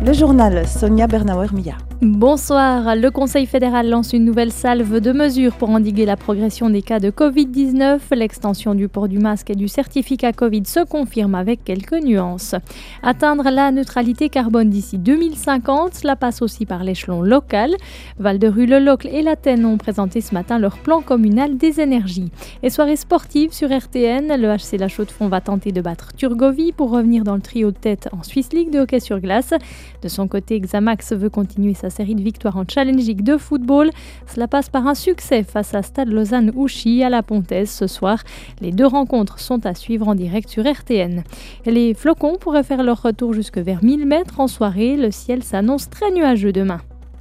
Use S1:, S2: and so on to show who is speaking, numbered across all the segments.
S1: Le journal Sonia Bernauer-Mia.
S2: Bonsoir. Le Conseil fédéral lance une nouvelle salve de mesures pour endiguer la progression des cas de Covid-19. L'extension du port du masque et du certificat Covid se confirme avec quelques nuances. Atteindre la neutralité carbone d'ici 2050, cela passe aussi par l'échelon local. Val-de-Rue, Le Locle et l'Athènes ont présenté ce matin leur plan communal des énergies. Et soirée sportive sur RTN, le HC La Chaux-de-Fonds va tenter de battre Turgovie pour revenir dans le trio de tête en Swiss League de hockey sur glace. De son côté, Xamax veut continuer sa série de victoires en Challenge League de football. Cela passe par un succès face à Stade Lausanne-Ouchy à la Pontaise ce soir. Les deux rencontres sont à suivre en direct sur RTN. Les Flocons pourraient faire leur retour jusque vers 1000 mètres en soirée. Le ciel s'annonce très nuageux demain.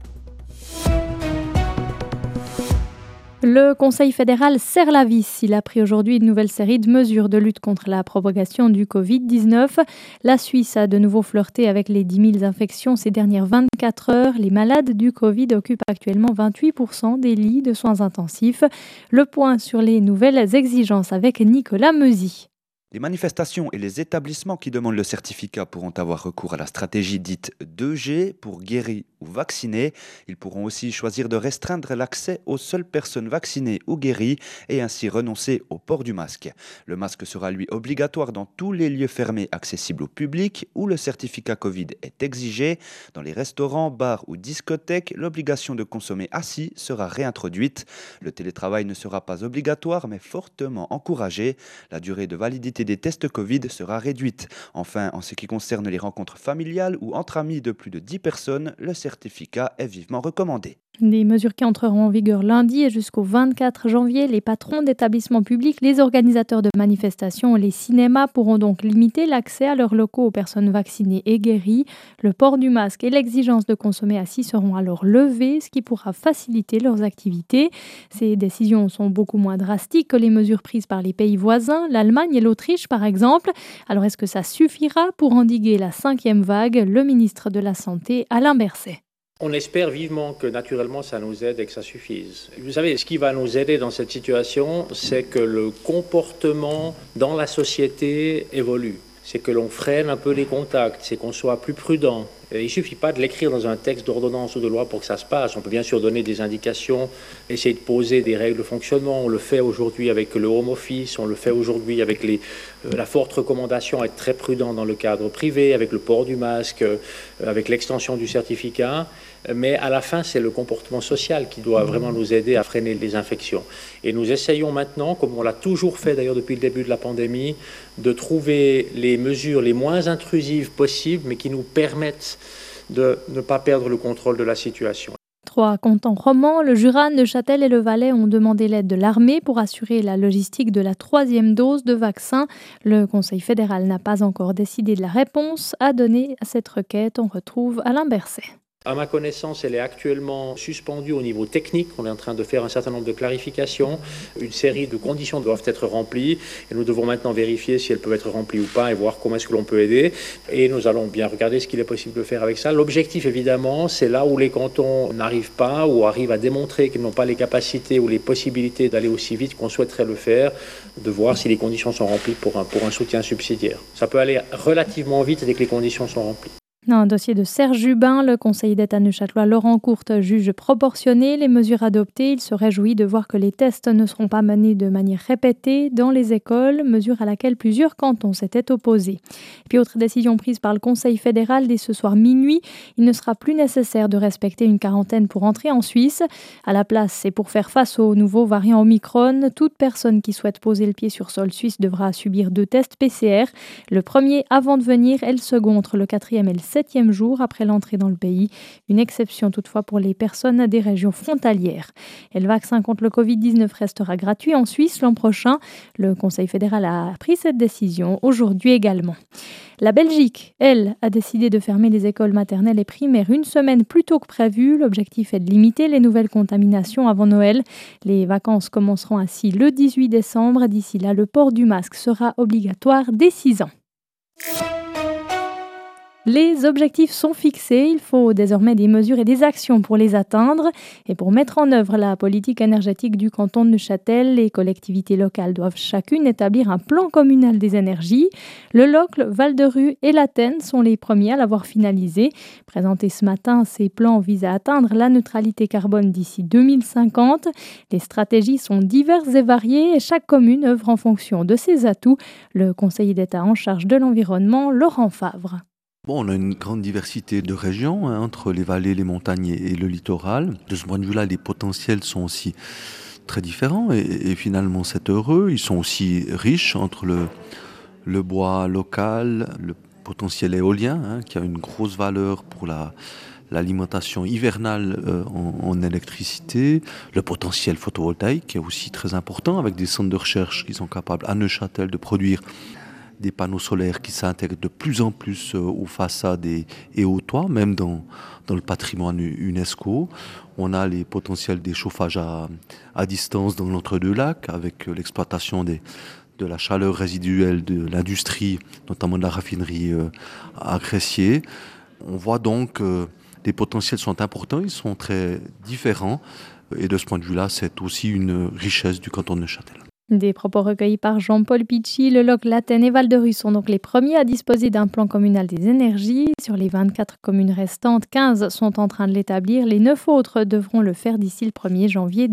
S2: Le Conseil fédéral serre la vis. Il a pris aujourd'hui une nouvelle série de mesures de lutte contre la propagation du Covid-19. La Suisse a de nouveau flirté avec les 10 000 infections ces dernières 24 heures. Les malades du Covid occupent actuellement 28% des lits de soins intensifs. Le point sur les nouvelles exigences avec Nicolas Meuzy.
S3: Les manifestations et les établissements qui demandent le certificat pourront avoir recours à la stratégie dite 2G pour guéris ou vaccinés. Ils pourront aussi choisir de restreindre l'accès aux seules personnes vaccinées ou guéries et ainsi renoncer au port du masque. Le masque sera lui obligatoire dans tous les lieux fermés accessibles au public où le certificat Covid est exigé. Dans les restaurants, bars ou discothèques, l'obligation de consommer assis sera réintroduite. Le télétravail ne sera pas obligatoire mais fortement encouragé. La durée de validité des tests Covid sera réduite. Enfin, en ce qui concerne les rencontres familiales ou entre amis de plus de 10 personnes, le certificat est vivement recommandé.
S2: Des mesures qui entreront en vigueur lundi et jusqu'au 24 janvier. Les patrons d'établissements publics, les organisateurs de manifestations et les cinémas pourront donc limiter l'accès à leurs locaux aux personnes vaccinées et guéries. Le port du masque et l'exigence de consommer assis seront alors levés, ce qui pourra faciliter leurs activités. Ces décisions sont beaucoup moins drastiques que les mesures prises par les pays voisins, l'Allemagne et l'Autriche par exemple. Alors est-ce que ça suffira pour endiguer la 5e vague? Le ministre de la Santé, Alain Berset.
S4: On espère vivement que naturellement ça nous aide et que ça suffise. Vous savez, ce qui va nous aider dans cette situation, c'est que le comportement dans la société évolue. C'est que l'on freine un peu les contacts, c'est qu'on soit plus prudent. Il ne suffit pas de l'écrire dans un texte d'ordonnance ou de loi pour que ça se passe. On peut bien sûr donner des indications, essayer de poser des règles de fonctionnement. On le fait aujourd'hui avec le home office, on le fait aujourd'hui avec la forte recommandation à être très prudent dans le cadre privé, avec le port du masque, avec l'extension du certificat. Mais à la fin, c'est le comportement social qui doit vraiment nous aider à freiner les infections. Et nous essayons maintenant, comme on l'a toujours fait d'ailleurs depuis le début de la pandémie, de trouver les mesures les moins intrusives possibles, mais qui nous permettent de ne pas perdre le contrôle de la situation.
S2: 3 cantons romans, le Jura, Neuchâtel et le Valais ont demandé l'aide de l'armée pour assurer la logistique de la 3e dose de vaccin. Le Conseil fédéral n'a pas encore décidé de la réponse à donner à cette requête. On retrouve Alain Berset.
S4: À ma connaissance, elle est actuellement suspendue au niveau technique. On est en train de faire un certain nombre de clarifications. Une série de conditions doivent être remplies et nous devons maintenant vérifier si elles peuvent être remplies ou pas et voir comment est-ce que l'on peut aider. Et nous allons bien regarder ce qu'il est possible de faire avec ça. L'objectif, évidemment, c'est là où les cantons n'arrivent pas ou arrivent à démontrer qu'ils n'ont pas les capacités ou les possibilités d'aller aussi vite qu'on souhaiterait le faire, de voir si les conditions sont remplies pour un soutien subsidiaire. Ça peut aller relativement vite dès que les conditions sont remplies.
S2: Dans un dossier de Serge Jubin, le conseiller d'État neuchâtelois Laurent Courte juge proportionnées les mesures adoptées. Il se réjouit de voir que les tests ne seront pas menés de manière répétée dans les écoles, mesure à laquelle plusieurs cantons s'étaient opposés. Puis autre décision prise par le Conseil fédéral dès ce soir minuit, il ne sera plus nécessaire de respecter une quarantaine pour entrer en Suisse. À la place, et pour faire face au nouveau variant Omicron, toute personne qui souhaite poser le pied sur sol suisse devra subir 2 tests PCR. Le premier avant de venir et le second entre le 4e et le 7e jour après l'entrée dans le pays. Une exception toutefois pour les personnes des régions frontalières. Et le vaccin contre le Covid-19 restera gratuit en Suisse l'an prochain. Le Conseil fédéral a pris cette décision aujourd'hui également. La Belgique, elle, a décidé de fermer les écoles maternelles et primaires une semaine plus tôt que prévu. L'objectif est de limiter les nouvelles contaminations avant Noël. Les vacances commenceront ainsi le 18 décembre. D'ici là, le port du masque sera obligatoire dès 6 ans. Les objectifs sont fixés, il faut désormais des mesures et des actions pour les atteindre. Et pour mettre en œuvre la politique énergétique du canton de Neuchâtel, les collectivités locales doivent chacune établir un plan communal des énergies. Le Locle, Val-de-Rue et l'Athènes sont les premiers à l'avoir finalisé. Présenté ce matin, ces plans visent à atteindre la neutralité carbone d'ici 2050. Les stratégies sont diverses et variées et chaque commune œuvre en fonction de ses atouts. Le conseiller d'État en charge de l'environnement, Laurent Favre.
S5: On a une grande diversité de régions entre les vallées, les montagnes et le littoral. De ce point de vue-là, les potentiels sont aussi très différents et finalement c'est heureux. Ils sont aussi riches entre le bois local, le potentiel éolien qui a une grosse valeur pour l'alimentation hivernale en électricité, le potentiel photovoltaïque qui est aussi très important avec des centres de recherche qui sont capables à Neuchâtel de produire des panneaux solaires qui s'intègrent de plus en plus aux façades et aux toits, même dans le patrimoine UNESCO. On a les potentiels des chauffages à distance dans l'entre-deux-lacs avec l'exploitation de la chaleur résiduelle de l'industrie, notamment de la raffinerie à Cressier. On voit donc que les potentiels sont importants, ils sont très différents. Et de ce point de vue-là, c'est aussi une richesse du canton de Neuchâtel.
S2: Des propos recueillis par Jean-Paul Pichy, le Locle, l'Athènes et Val-de-Rue sont donc les premiers à disposer d'un plan communal des énergies. Sur les 24 communes restantes, 15 sont en train de l'établir. Les 9 autres devront le faire d'ici le 1er janvier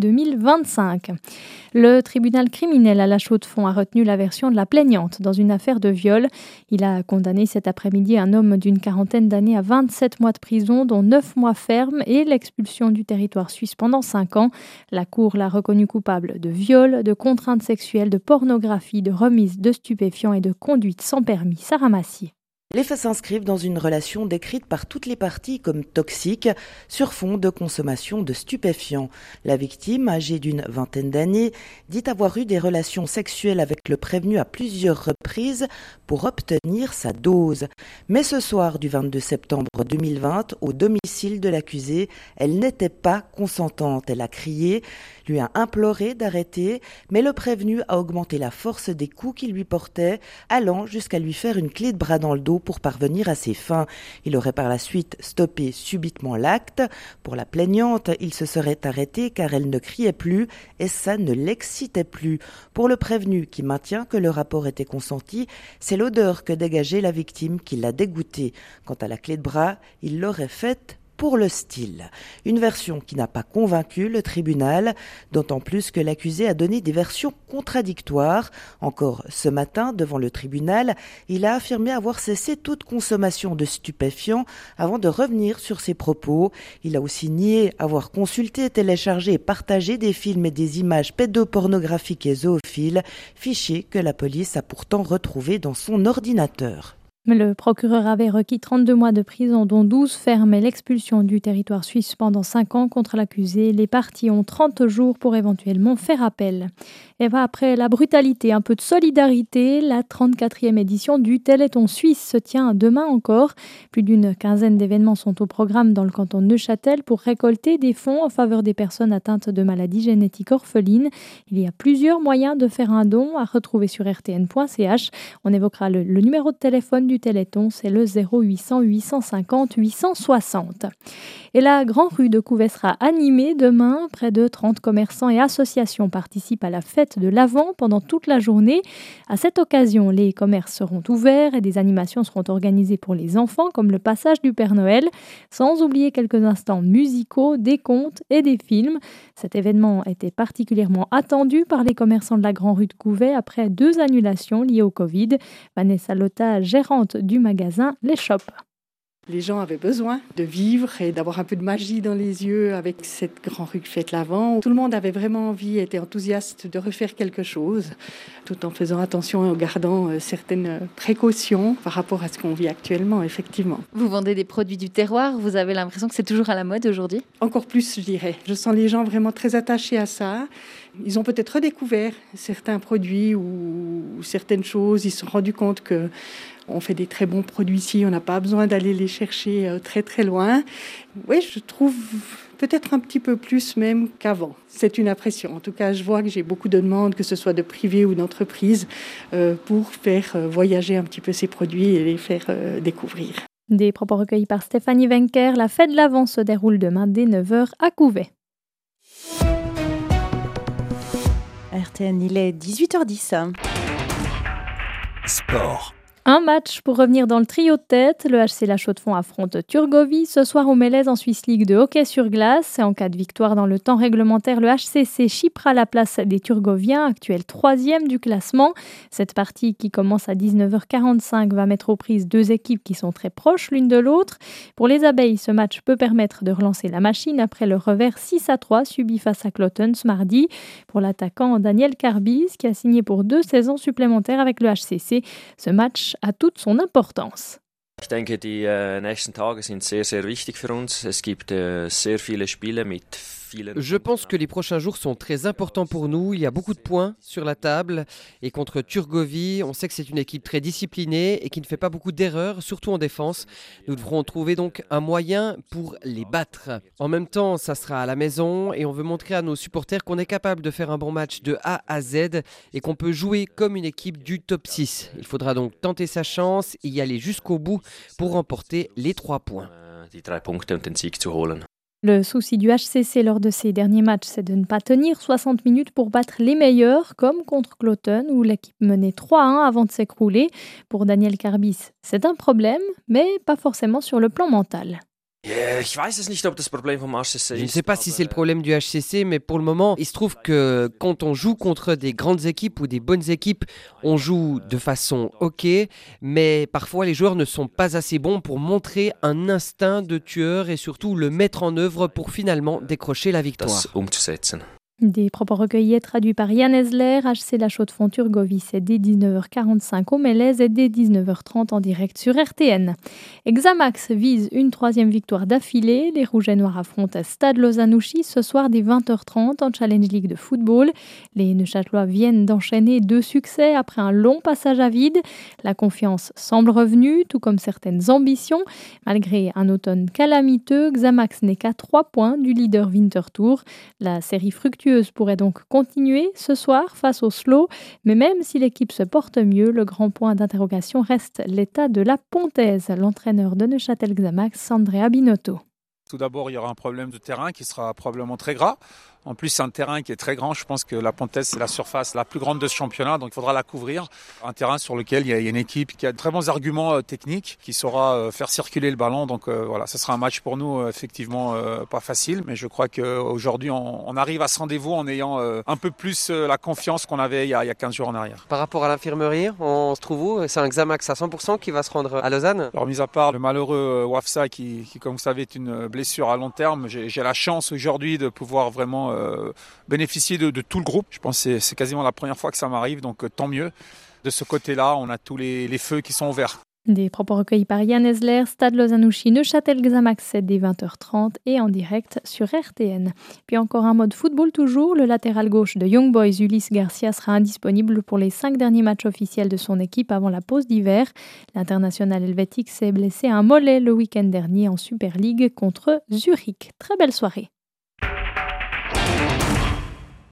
S2: 2025. Le tribunal criminel à La Chaux-de-Fonds a retenu la version de la plaignante dans une affaire de viol. Il a condamné cet après-midi un homme d'une quarantaine d'années à 27 mois de prison, dont 9 mois ferme et l'expulsion du territoire suisse pendant 5 ans. La Cour l'a reconnu coupable de viol, de contrainte sexuelle, de pornographie, de remise de stupéfiants et de conduite sans permis. Sarah Massier.
S1: Les faits s'inscrivent dans une relation décrite par toutes les parties comme toxique sur fond de consommation de stupéfiants. La victime, âgée d'une vingtaine d'années, dit avoir eu des relations sexuelles avec le prévenu à plusieurs reprises pour obtenir sa dose. Mais ce soir du 22 septembre 2020, au domicile de l'accusé, elle n'était pas consentante. Elle a crié, lui a imploré d'arrêter, mais le prévenu a augmenté la force des coups qu'il lui portait, allant jusqu'à lui faire une clé de bras dans le dos pour parvenir à ses fins. Il aurait par la suite stoppé subitement l'acte. Pour la plaignante, il se serait arrêté car elle ne criait plus et ça ne l'excitait plus. Pour le prévenu qui maintient que le rapport était consenti, c'est l'odeur que dégageait la victime qui l'a dégoûté. Quant à la clé de bras, il l'aurait faite pour le style. Une version qui n'a pas convaincu le tribunal, d'autant plus que l'accusé a donné des versions contradictoires. Encore ce matin, devant le tribunal, il a affirmé avoir cessé toute consommation de stupéfiants avant de revenir sur ses propos. Il a aussi nié avoir consulté, téléchargé et partagé des films et des images pédopornographiques et zoophiles, fichiers que la police a pourtant retrouvés dans son ordinateur.
S2: Le procureur avait requis 32 mois de prison, dont 12 fermes et l'expulsion du territoire suisse pendant 5 ans contre l'accusé. Les parties ont 30 jours pour éventuellement faire appel. Et après la brutalité, un peu de solidarité, la 34e édition du Téléthon suisse se tient demain encore. Plus d'une quinzaine d'événements sont au programme dans le canton de Neuchâtel pour récolter des fonds en faveur des personnes atteintes de maladies génétiques orphelines. Il y a plusieurs moyens de faire un don à retrouver sur rtn.ch. On évoquera le numéro de téléphone du Téléthon, c'est le 0800 850 860. Et la Grande Rue de Couvet sera animée demain. Près de 30 commerçants et associations participent à la fête de l'Avent pendant toute la journée. À cette occasion, les commerces seront ouverts et des animations seront organisées pour les enfants, comme le passage du Père Noël, sans oublier quelques instants musicaux, des contes et des films. Cet événement était particulièrement attendu par les commerçants de la Grande Rue de Couvet après 2 annulations liées au Covid. Vanessa Lotta, gérante du magasin Les Shops.
S6: Les gens avaient besoin de vivre et d'avoir un peu de magie dans les yeux avec cette grande rue qui fête l'Avent. Tout le monde avait vraiment envie, était enthousiaste de refaire quelque chose, tout en faisant attention et en gardant certaines précautions par rapport à ce qu'on vit actuellement, effectivement.
S7: Vous vendez des produits du terroir, vous avez l'impression que c'est toujours à la mode aujourd'hui ?
S6: Encore plus, je dirais. Je sens les gens vraiment très attachés à ça. Ils ont peut-être redécouvert certains produits ou certaines choses. Ils se sont rendus compte que on fait des très bons produits ici, on n'a pas besoin d'aller les chercher très très loin. Oui, je trouve peut-être un petit peu plus même qu'avant. C'est une impression. En tout cas, je vois que j'ai beaucoup de demandes, que ce soit de privés ou d'entreprises, pour faire voyager un petit peu ces produits et les faire découvrir.
S2: Des propos recueillis par Stéphanie Wenker, la fête de l'Avent se déroule demain dès 9h à Couvet.
S8: RTN, il est 18h10.
S9: Sport.
S2: Un match pour revenir dans le trio de tête. Le HC La Chaux-de-Fonds affronte Turgovie ce soir au Mélèze en Swiss League de hockey sur glace. Et en cas de victoire dans le temps réglementaire, le HCC chippera la place des Turgoviens, actuel 3e du classement. Cette partie qui commence à 19h45 va mettre aux prises deux équipes qui sont très proches l'une de l'autre. Pour les Abeilles, ce match peut permettre de relancer la machine après le revers 6-3 subi face à Cloton ce mardi. Pour l'attaquant Daniel Carbis, qui a signé pour 2 saisons supplémentaires avec le HCC, ce match a toute son importance.
S10: Ich denke, die nächsten Tage sind sehr, sehr wichtig für uns. Es gibt sehr viele Spiele mit vielen.
S11: Je pense que les prochains jours sont très importants pour nous. Il y a beaucoup de points sur la table. Et contre Turgovie, on sait que c'est une équipe très disciplinée et qui ne fait pas beaucoup d'erreurs, surtout en défense. Nous devrons trouver donc un moyen pour les battre. En même temps, ça sera à la maison et on veut montrer à nos supporters qu'on est capable de faire un bon match de A à Z et qu'on peut jouer comme une équipe du top 6. Il faudra donc tenter sa chance et y aller jusqu'au bout pour remporter les 3 points.
S10: Die 3 Punkte und den Sieg zu holen.
S2: Le souci du HCC lors de ces derniers matchs, c'est de ne pas tenir 60 minutes pour battre les meilleurs, comme contre Cloton, où l'équipe menait 3-1 avant de s'écrouler. Pour Daniel Carbis, c'est un problème, mais pas forcément sur le plan mental.
S11: Je ne sais pas si c'est le problème du HCC, mais pour le moment, il se trouve que quand on joue contre des grandes équipes ou des bonnes équipes, on joue de façon OK, mais parfois les joueurs ne sont pas assez bons pour montrer un instinct de tueur et surtout le mettre en œuvre pour finalement décrocher la victoire.
S2: Des propos recueillis et traduits par Yann Esler, HC La Chaux-de-Fonds Turgovie, c'est dès 19h45 au Mélèze et dès 19h30 en direct sur RTN. Xamax vise une 3e victoire d'affilée. Les Rouges et Noirs affrontent Stade Lausanne-Ouchy ce soir dès 20h30 en Challenge League de football. Les Neuchâtelois viennent d'enchaîner 2 succès après un long passage à vide. La confiance semble revenue, tout comme certaines ambitions. Malgré un automne calamiteux, Xamax n'est qu'à 3 points du leader Winterthur. La série fructueuse pourrait donc continuer ce soir face au Slow, mais même si l'équipe se porte mieux, le grand point d'interrogation reste l'état de la Pontaise. L'entraîneur de Neuchâtel Xamax, Andrea Binotto.
S12: Tout d'abord, il y aura un problème de terrain qui sera probablement très gras. En plus, c'est un terrain qui est très grand. Je pense que la Pontaise, c'est la surface la plus grande de ce championnat, donc il faudra la couvrir. Un terrain sur lequel il y a une équipe qui a de très bons arguments techniques, qui saura faire circuler le ballon. Donc voilà, ce sera un match pour nous effectivement pas facile. Mais je crois qu'aujourd'hui, on arrive à ce rendez-vous en ayant un peu plus la confiance qu'on avait il y a 15 jours en arrière.
S11: Par rapport à l'infirmerie, on se trouve où ? C'est un Xamax à 100% qui va se rendre à Lausanne ?
S12: Alors, mis à part le malheureux Wafsa qui, comme vous savez, est une blessure à long terme, j'ai la chance aujourd'hui de pouvoir vraiment bénéficier de tout le groupe. Je pense que c'est quasiment la première fois que ça m'arrive, donc tant mieux. De ce côté-là, on a tous les feux qui sont ouverts.
S2: Des propos recueillis par Yann Esler, Stade Lausanne-Ouchy, Neuchâtel Xamax, c'est dès 20h30 et en direct sur RTN. Puis encore un mode football toujours, le latéral gauche de Young Boys, Ulysse Garcia, sera indisponible pour les 5 derniers matchs officiels de son équipe avant la pause d'hiver. L'international helvétique s'est blessé à un mollet le week-end dernier en Super League contre Zurich. Très belle soirée.